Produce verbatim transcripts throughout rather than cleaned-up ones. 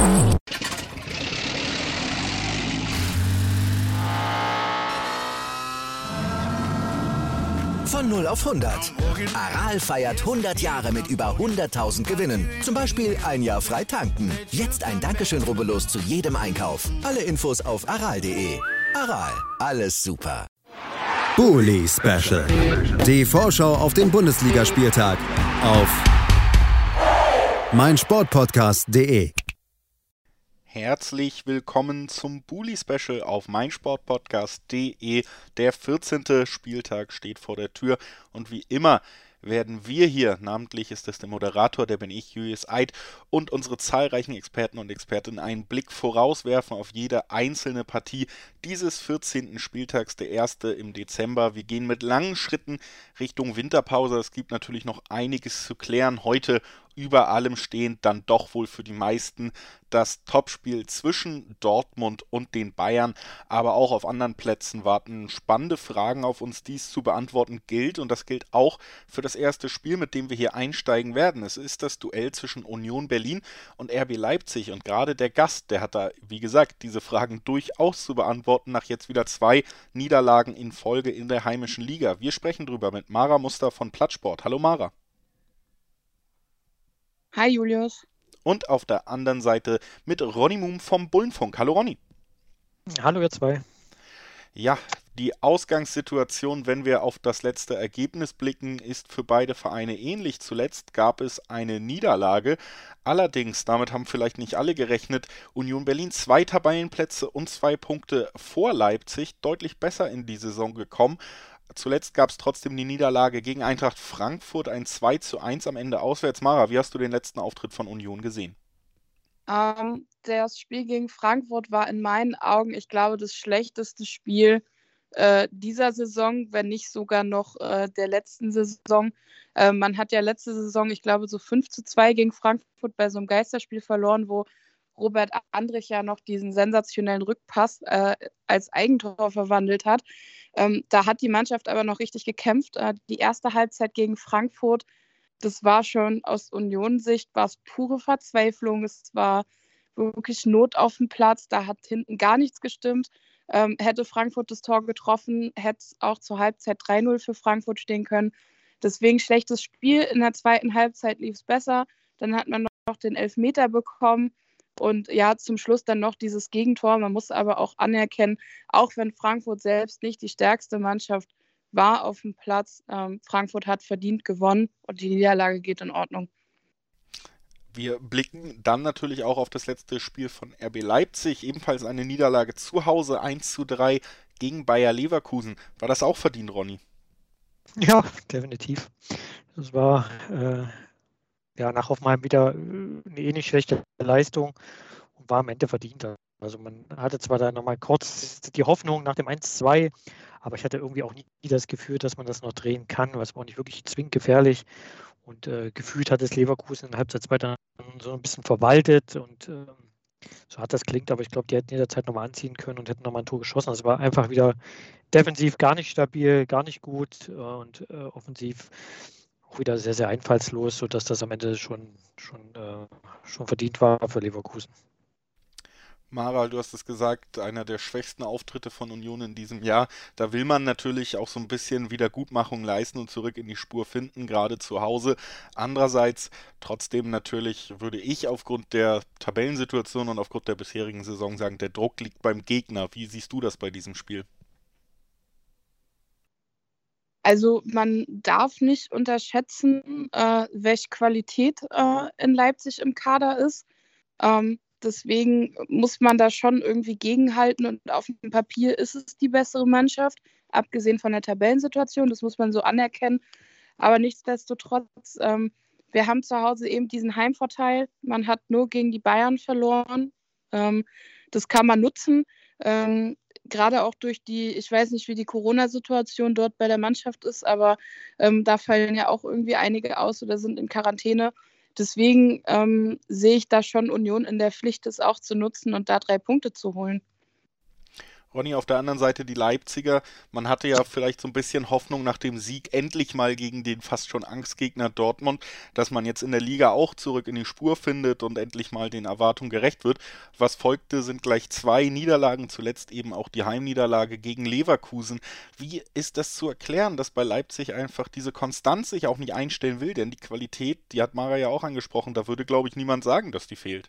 Von null auf hundert. Aral feiert hundert Jahre mit über hunderttausend Gewinnen. Zum Beispiel ein Jahr frei tanken. Jetzt ein Dankeschön, rubbellos zu jedem Einkauf. Alle Infos auf aral punkt de. Aral, alles super. Bully Special. Die Vorschau auf den Bundesligaspieltag auf meinsportpodcast punkt de. Herzlich willkommen zum Bully Special auf meinsportpodcast punkt de. Der vierzehnte Spieltag steht vor der Tür und wie immer werden wir hier, namentlich ist es der Moderator, der bin ich, Julius Eid, und unsere zahlreichen Experten und Expertinnen einen Blick vorauswerfen auf jede einzelne Partie dieses vierzehnten Spieltags, der erste im Dezember. Wir gehen mit langen Schritten Richtung Winterpause. Es gibt natürlich noch einiges zu klären. Heute über allem stehend dann doch wohl für die meisten das Topspiel zwischen Dortmund und den Bayern, aber auch auf anderen Plätzen warten spannende Fragen auf uns, die es zu beantworten gilt, und das gilt auch für das erste Spiel, mit dem wir hier einsteigen werden. Es ist das Duell zwischen Union Berlin und R B Leipzig, und gerade der Gast, der hat da, wie gesagt, diese Fragen durchaus zu beantworten, nach jetzt wieder zwei Niederlagen in Folge in der heimischen Liga. Wir sprechen drüber mit Mara Muster von Plattsport. Hallo Mara. Hi Julius. Und auf der anderen Seite mit Ronny Muhm vom Bullenfunk. Hallo Ronny. Hallo ihr zwei. Ja, die Ausgangssituation, wenn wir auf das letzte Ergebnis blicken, ist für beide Vereine ähnlich. Zuletzt gab es eine Niederlage. Allerdings, damit haben vielleicht nicht alle gerechnet, Union Berlin zwei Tabellenplätze und zwei Punkte vor Leipzig, deutlich besser in die Saison gekommen. Zuletzt gab es trotzdem die Niederlage gegen Eintracht Frankfurt, ein zwei zu eins am Ende auswärts. Mara, wie hast du den letzten Auftritt von Union gesehen? Ähm, das Spiel gegen Frankfurt war in meinen Augen, ich glaube, das schlechteste Spiel äh, dieser Saison, wenn nicht sogar noch äh, der letzten Saison. Äh, man hat ja letzte Saison, ich glaube, so fünf zu zwei gegen Frankfurt bei so einem Geisterspiel verloren, wo Robert Andrich ja noch diesen sensationellen Rückpass äh, als Eigentor verwandelt hat. Ähm, da hat die Mannschaft aber noch richtig gekämpft. Äh, die erste Halbzeit gegen Frankfurt, das war schon aus Union-Sicht, war es pure Verzweiflung. Es war wirklich Not auf dem Platz. Da hat hinten gar nichts gestimmt. Ähm, hätte Frankfurt das Tor getroffen, hätte es auch zur Halbzeit drei null für Frankfurt stehen können. Deswegen schlechtes Spiel. In der zweiten Halbzeit lief es besser. Dann hat man noch den Elfmeter bekommen. Und ja, zum Schluss dann noch dieses Gegentor. Man muss aber auch anerkennen, auch wenn Frankfurt selbst nicht die stärkste Mannschaft war auf dem Platz, ähm, Frankfurt hat verdient gewonnen und die Niederlage geht in Ordnung. Wir blicken dann natürlich auch auf das letzte Spiel von R B Leipzig, ebenfalls eine Niederlage zu Hause, eins zu drei gegen Bayer Leverkusen. War das auch verdient, Ronny? Ja, definitiv. Das war äh, ja nach Hoffenheim wieder eine ähnlich schlechte Leistung und war am Ende verdient. Also man hatte zwar da nochmal kurz die Hoffnung nach dem eins zu zwei, aber ich hatte irgendwie auch nie das Gefühl, dass man das noch drehen kann, weil es war auch nicht wirklich zwingend gefährlich. Und äh, gefühlt hat es Leverkusen in der Halbzeit zwei dann so ein bisschen verwaltet und äh, so hat das klingt, aber ich glaube, die hätten jederzeit nochmal anziehen können und hätten nochmal ein Tor geschossen. Also es war einfach wieder defensiv gar nicht stabil, gar nicht gut äh, und äh, offensiv auch wieder sehr, sehr einfallslos, sodass das am Ende schon, schon, äh, schon verdient war für Leverkusen. Mara, du hast es gesagt, einer der schwächsten Auftritte von Union in diesem Jahr. Da will man natürlich auch so ein bisschen Wiedergutmachung leisten und zurück in die Spur finden, gerade zu Hause. Andererseits trotzdem natürlich, würde ich aufgrund der Tabellensituation und aufgrund der bisherigen Saison sagen, der Druck liegt beim Gegner. Wie siehst du das bei diesem Spiel? Also man darf nicht unterschätzen, äh, welche Qualität äh, in Leipzig im Kader ist. Ähm, Deswegen muss man da schon irgendwie gegenhalten und auf dem Papier ist es die bessere Mannschaft, abgesehen von der Tabellensituation, das muss man so anerkennen. Aber nichtsdestotrotz, ähm, wir haben zu Hause eben diesen Heimvorteil. Man hat nur gegen die Bayern verloren. Ähm, das kann man nutzen. Ähm, gerade auch durch die, ich weiß nicht, wie die Corona-Situation dort bei der Mannschaft ist, aber ähm, da fallen ja auch irgendwie einige aus oder sind in Quarantäne. Deswegen ähm, sehe ich da schon Union in der Pflicht, das auch zu nutzen und da drei Punkte zu holen. Ronny, auf der anderen Seite die Leipziger. Man hatte ja vielleicht so ein bisschen Hoffnung nach dem Sieg endlich mal gegen den fast schon Angstgegner Dortmund, dass man jetzt in der Liga auch zurück in die Spur findet und endlich mal den Erwartungen gerecht wird. Was folgte, sind gleich zwei Niederlagen, zuletzt eben auch die Heimniederlage gegen Leverkusen. Wie ist das zu erklären, dass bei Leipzig einfach diese Konstanz sich auch nicht einstellen will? Denn die Qualität, die hat Mara ja auch angesprochen, da würde, glaube ich, niemand sagen, dass die fehlt.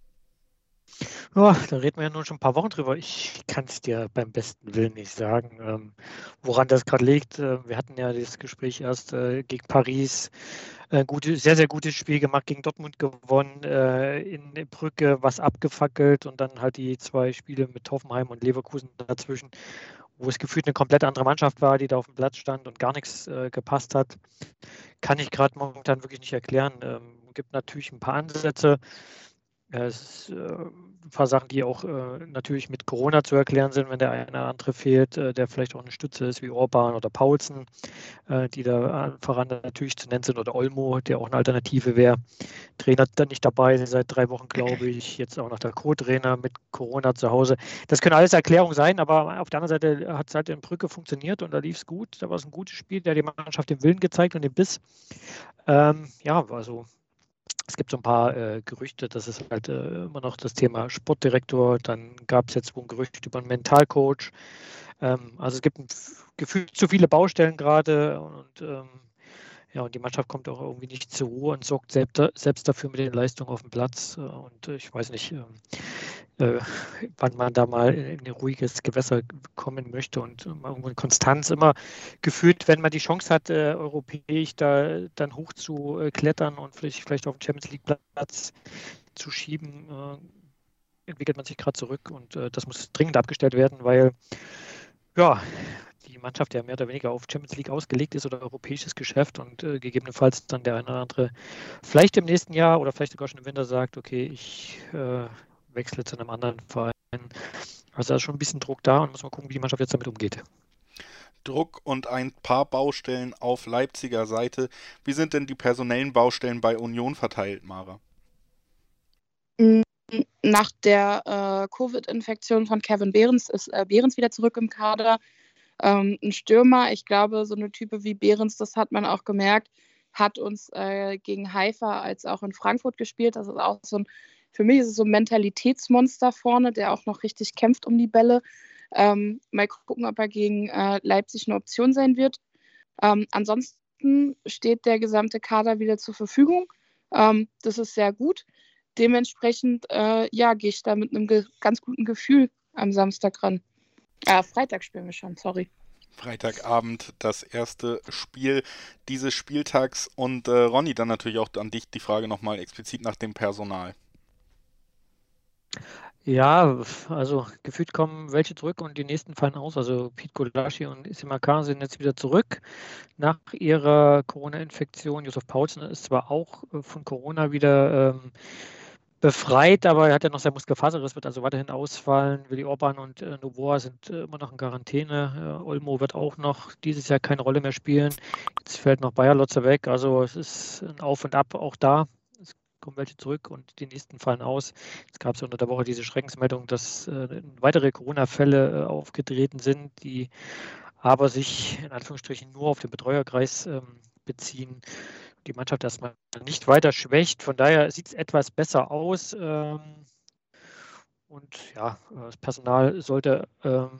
Ja, da reden wir ja nun schon ein paar Wochen drüber. Ich kann es dir beim besten Willen nicht sagen, ähm, woran das gerade liegt. Äh, wir hatten ja das Gespräch erst äh, gegen Paris, äh, gute, sehr, sehr gutes Spiel gemacht, gegen Dortmund gewonnen, äh, in Brügge was abgefackelt und dann halt die zwei Spiele mit Hoffenheim und Leverkusen dazwischen, wo es gefühlt eine komplett andere Mannschaft war, die da auf dem Platz stand und gar nichts äh, gepasst hat. Kann ich gerade momentan wirklich nicht erklären. Ähm, gibt natürlich ein paar Ansätze. Ja, es ist äh, ein paar Sachen, die auch äh, natürlich mit Corona zu erklären sind, wenn der eine oder andere fehlt, äh, der vielleicht auch eine Stütze ist, wie Orban oder Paulsen, äh, die da voran natürlich zu nennen sind, oder Olmo, der auch eine Alternative wäre. Trainer dann nicht dabei, seit drei Wochen, glaube ich, jetzt auch noch der Co-Trainer mit Corona zu Hause. Das können alles Erklärungen sein, aber auf der anderen Seite hat es halt in Brügge funktioniert und da lief es gut. Da war es ein gutes Spiel, der hat die Mannschaft den Willen gezeigt und den Biss. Ähm, ja, also es gibt so ein paar äh, Gerüchte, das ist halt äh, immer noch das Thema Sportdirektor. Dann gab es jetzt wohl ein Gerücht über einen Mentalcoach. Ähm, also es gibt ein, gefühlt zu viele Baustellen gerade und ähm, ja, und die Mannschaft kommt auch irgendwie nicht zur Ruhe und sorgt selbst, selbst dafür mit den Leistungen auf dem Platz. Und ich weiß nicht, äh, wann man da mal in ein ruhiges Gewässer kommen möchte und irgendwo eine Konstanz immer gefühlt, wenn man die Chance hat, äh, europäisch da dann hoch zu äh, klettern und vielleicht, vielleicht auf den Champions League Platz zu schieben, äh, entwickelt man sich gerade zurück und äh, das muss dringend abgestellt werden, weil ja, die Mannschaft ja mehr oder weniger auf Champions League ausgelegt ist oder europäisches Geschäft und äh, gegebenenfalls dann der eine oder andere vielleicht im nächsten Jahr oder vielleicht sogar schon im Winter sagt, okay, ich äh, wechsle zu einem anderen Verein. Also da ist schon ein bisschen Druck da und muss mal gucken, wie die Mannschaft jetzt damit umgeht. Druck und ein paar Baustellen auf Leipziger Seite. Wie sind denn die personellen Baustellen bei Union verteilt, Mara? Nach der äh, Covid-Infektion von Kevin Behrens ist äh, Behrens wieder zurück im Kader. Ähm, ein Stürmer, ich glaube, so eine Type wie Behrens, das hat man auch gemerkt, hat uns äh, gegen Haifa als auch in Frankfurt gespielt. Das ist auch so ein, für mich ist es so ein Mentalitätsmonster vorne, der auch noch richtig kämpft um die Bälle. Ähm, mal gucken, ob er gegen äh, Leipzig eine Option sein wird. Ähm, ansonsten steht der gesamte Kader wieder zur Verfügung. Ähm, das ist sehr gut. Dementsprechend, äh, ja, gehe ich da mit einem ge- ganz guten Gefühl am Samstag ran. Äh, Freitag spielen wir schon, sorry. Freitagabend das erste Spiel dieses Spieltags. Und äh, Ronny, dann natürlich auch an dich die Frage nochmal explizit nach dem Personal. Ja, also gefühlt kommen welche zurück und die nächsten fallen aus. Also Pete Gulaschi und Simakar sind jetzt wieder zurück nach ihrer Corona-Infektion. Josef Paulsen ist zwar auch von Corona wieder ähm, befreit, aber er hat ja noch sein Muskelfaserriss, wird also weiterhin ausfallen. Willi Orban und äh, Novoa sind äh, immer noch in Quarantäne. Äh, Olmo wird auch noch dieses Jahr keine Rolle mehr spielen. Jetzt fällt noch Bayer Lotzer weg. Also es ist ein Auf und Ab auch da. Es kommen welche zurück und die nächsten fallen aus. Es gab so unter der Woche diese Schreckensmeldung, dass äh, weitere Corona-Fälle äh, aufgetreten sind, die aber sich in Anführungsstrichen nur auf den Betreuerkreis ähm, beziehen. Die Mannschaft erstmal nicht weiter schwächt. Von daher sieht es etwas besser aus. Ähm, und ja, das Personal sollte ähm,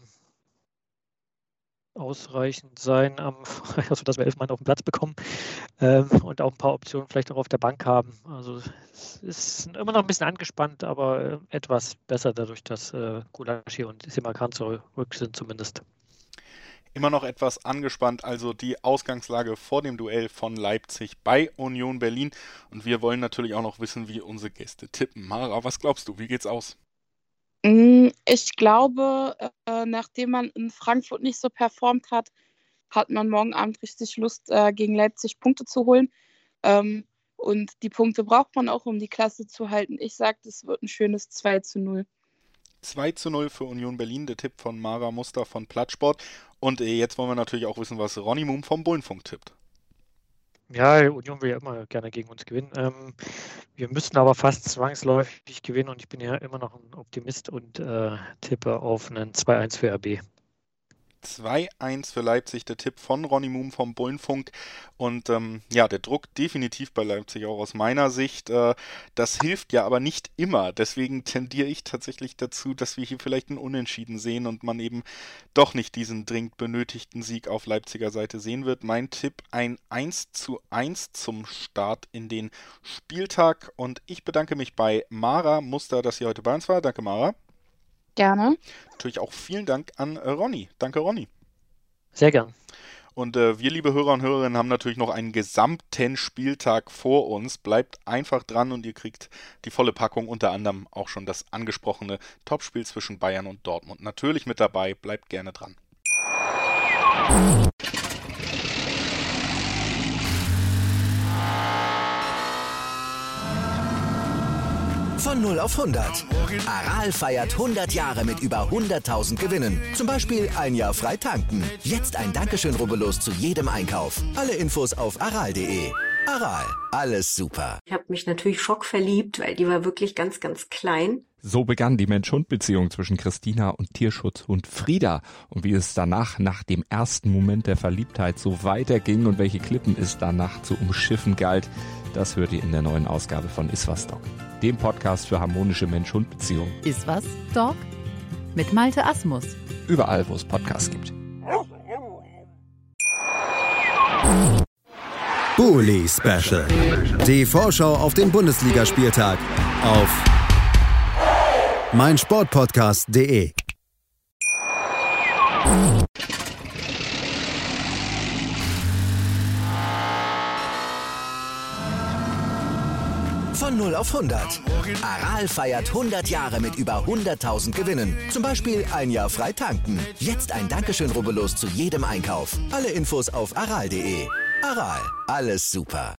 ausreichend sein, am, also dass wir elf Mann auf dem Platz bekommen ähm, und auch ein paar Optionen vielleicht auch auf der Bank haben. Also es ist immer noch ein bisschen angespannt, aber äh, etwas besser dadurch, dass äh, Gulaschi und Simakan zurück sind zumindest. Immer noch etwas angespannt, also die Ausgangslage vor dem Duell von Leipzig bei Union Berlin. Und wir wollen natürlich auch noch wissen, wie unsere Gäste tippen. Mara, was glaubst du, wie geht's aus? Ich glaube, äh, nachdem man in Frankfurt nicht so performt hat, hat man morgen Abend richtig Lust, äh, gegen Leipzig Punkte zu holen. Ähm, und die Punkte braucht man auch, um die Klasse zu halten. Ich sage, das wird ein schönes zwei zu null. zwei zu null für Union Berlin, der Tipp von Mara Muster von Plattsport. Und äh, jetzt wollen wir natürlich auch wissen, was Ronny Moom vom Bullenfunk tippt. Ja, Union will ja immer gerne gegen uns gewinnen. Ähm, wir müssten aber fast zwangsläufig gewinnen und ich bin ja immer noch ein Optimist und äh, tippe auf einen zwei eins für R B. zwei eins für Leipzig, der Tipp von Ronny Muhm vom Bullenfunk. Und ähm, ja, der Druck definitiv bei Leipzig auch aus meiner Sicht. Äh, das hilft ja aber nicht immer. Deswegen tendiere ich tatsächlich dazu, dass wir hier vielleicht einen Unentschieden sehen und man eben doch nicht diesen dringend benötigten Sieg auf Leipziger Seite sehen wird. Mein Tipp ein eins zu eins zum Start in den Spieltag. Und ich bedanke mich bei Mara Muster, dass sie heute bei uns war. Danke, Mara. Gerne. Natürlich auch vielen Dank an äh, Ronny. Danke, Ronny. Sehr gern. Und äh, wir, liebe Hörer und Hörerinnen, haben natürlich noch einen gesamten Spieltag vor uns. Bleibt einfach dran und ihr kriegt die volle Packung, unter anderem auch schon das angesprochene Topspiel zwischen Bayern und Dortmund. Natürlich mit dabei, bleibt gerne dran. Von null auf hundert. Aral feiert hundert Jahre mit über hunderttausend Gewinnen. Zum Beispiel ein Jahr frei tanken. Jetzt ein Dankeschön, rubbellos zu jedem Einkauf. Alle Infos auf aral punkt de. Aral, alles super. Ich habe mich natürlich schockverliebt, weil die war wirklich ganz, ganz klein. So begann die Mensch-Hund-Beziehung zwischen Christina und Tierschutzhund Frieda. Und wie es danach, nach dem ersten Moment der Verliebtheit, so weiterging und welche Klippen es danach zu umschiffen galt, das hört ihr in der neuen Ausgabe von Iswas Dog, dem Podcast für harmonische Mensch-Hund-Beziehungen. Iswas Dog? Mit Malte Asmus. Überall, wo es Podcasts gibt. Bully Special. Die Vorschau auf den Bundesligaspieltag auf meinsportpodcast punkt de. Von null auf hundert. Aral feiert hundert Jahre mit über hunderttausend Gewinnen. Zum Beispiel ein Jahr frei tanken. Jetzt ein Dankeschön, rubbellos zu jedem Einkauf. Alle Infos auf aral punkt de. Aral, alles super.